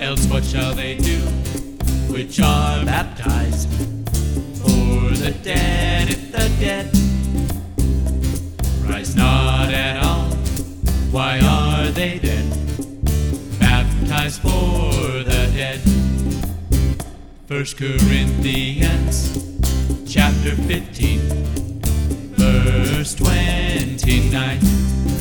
Else what shall they do, which are baptized? For the dead, if the dead rise not at all, why are they then baptized for the dead? 1 Corinthians chapter 15, verse 29.